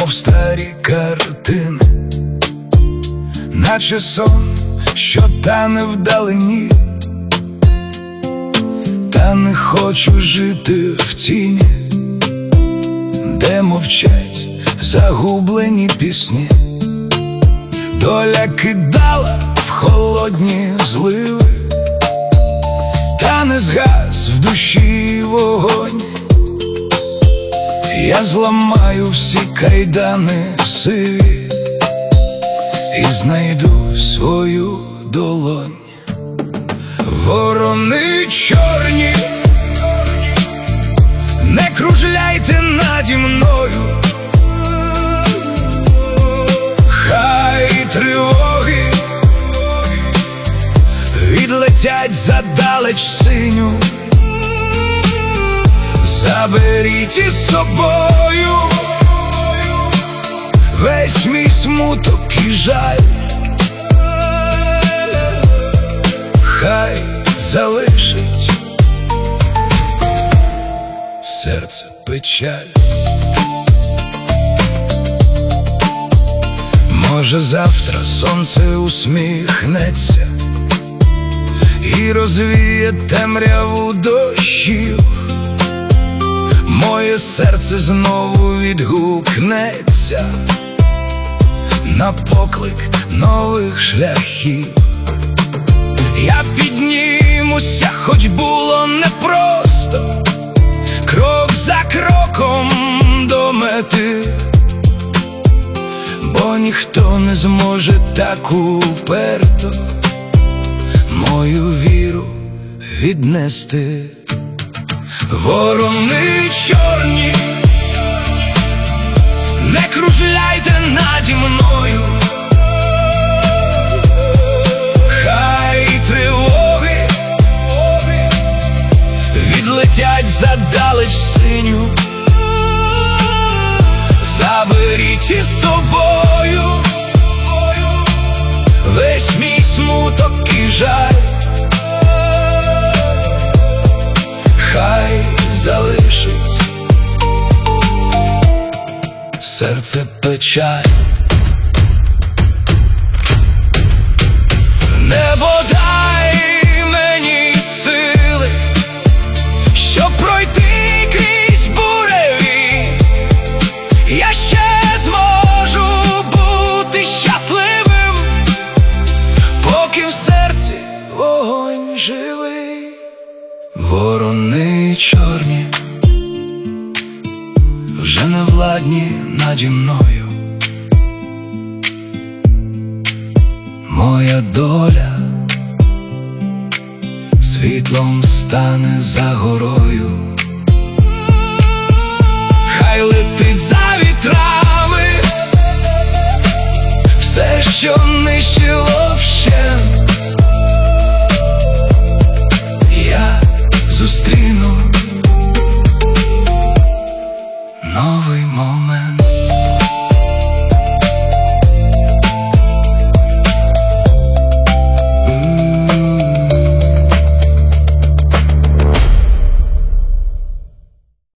мов старі картини, наче сон, що тане вдалині. Та не хочу жити в тіні, де мовчать загублені пісні. Доля кидала в холодні зливи, та не згас в душі вогонь. Я зламаю всі кайдани сиві і знайду свою долонь. Ворони чорні, не кружляйте наді мною, хай тривоги відлетять задалеч синю. Заберіть із собою весь мій смуток і жаль, хай залишить серце печаль. Може, завтра сонце усміхнеться і розвіє темряву дощів. Моє серце знову відгукнеться на поклик нових шляхів. Я піднімуся, хоч було непросто, крок за кроком до мети, бо ніхто не зможе так уперто мою віру віднести. Ворони чорні, не кружляйте наді мною, хай тривоги відлетять задалеч синю. Заберіть із собою весь мій смуток і жаль, хай залишить серце печаль. Небо, дай мені сили, щоб пройти крізь буреві. Я ще зможу бути щасливим, поки в серці вогонь живий. Ворони чорні вже не владні наді мною. Моя доля світлом стане за горою. Хай летить за вітрами все, що нищило вщент.